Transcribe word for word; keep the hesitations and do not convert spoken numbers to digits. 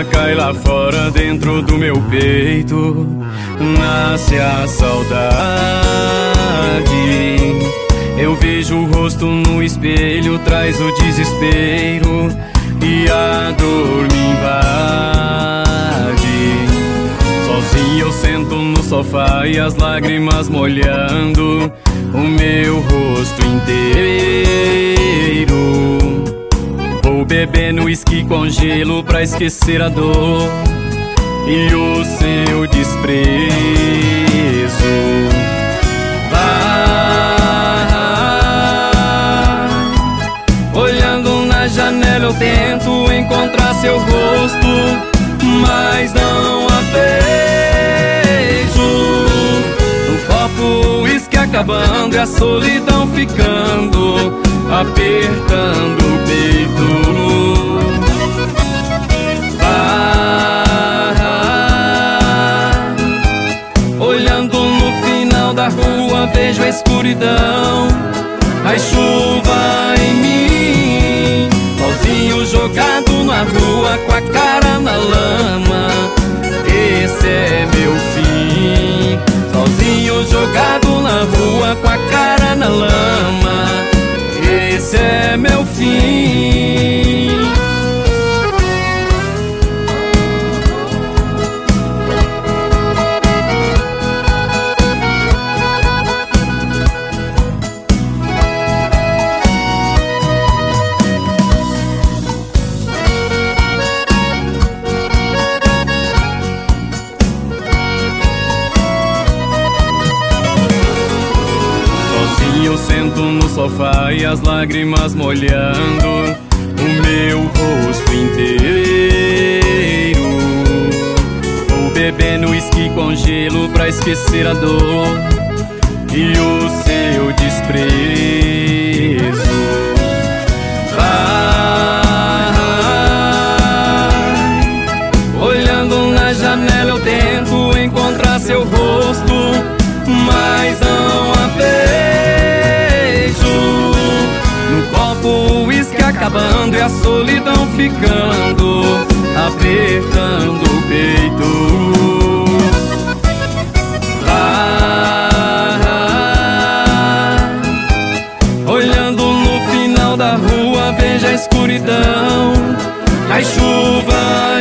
cai lá fora dentro do meu peito, nasce a saudade. Eu vejo o rosto no espelho, traz o desespero e a dor me invade. Sozinho eu sento no sofá e as lágrimas molhando o meu rosto inteiro. Vou bebendo uísque com gelo pra esquecer a dor e o seu desprezo. Janela eu tento encontrar seu rosto, mas não a vejo. No copo uísque acabando e a solidão ficando, apertando o peito. Vai, olhando no final da rua vejo a escuridão, a chuva em mim. Sozinho jogado na rua com a cara na lama, esse é meu fim. Sozinho jogado na rua com a cara na lama, esse é meu fim. Eu sento no sofá e as lágrimas molhando o meu rosto inteiro. Vou bebendo uísque com gelo pra esquecer a dor e o seu desprezo. Vai, olhando na janela eu tento encontrar seu rosto, mas não a vejo. No copo uísque acabando e a solidão ficando, apertando o peito. Vai, olhando no final da rua vejo a escuridão, a chuva